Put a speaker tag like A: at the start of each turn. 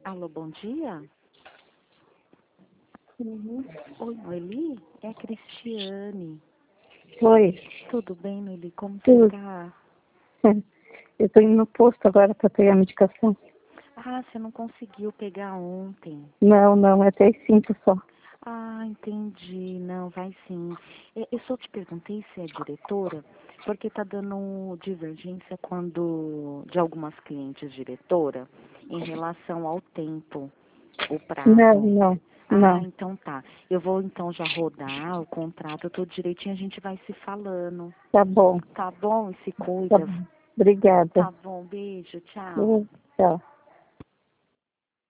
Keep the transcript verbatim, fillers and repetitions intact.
A: Alô, bom dia?
B: Uhum.
A: Oi, Noeli? É a Cristiane.
B: Oi.
A: Tudo bem, Noeli? Como
B: Tudo.
A: você tá?
B: Eu tô indo no posto agora para pegar a medicação.
A: Ah, você não conseguiu pegar ontem.
B: Não, não, é até as cinco só.
A: Ah, entendi. Não, vai sim. É, Eu só te perguntei se é diretora, porque tá dando divergência quando de algumas clientes diretora em relação ao tempo, o
B: Não,
A: prazo.
B: não,
A: Ah,
B: não.
A: então tá. Eu vou então já rodar o contrato tudo direitinho, a gente vai se falando.
B: Tá bom,
A: Tá bom? E se
B: tá
A: cuida.
B: bom. Obrigada.
A: Tá bom, beijo, tchau.
B: Hum, Tchau.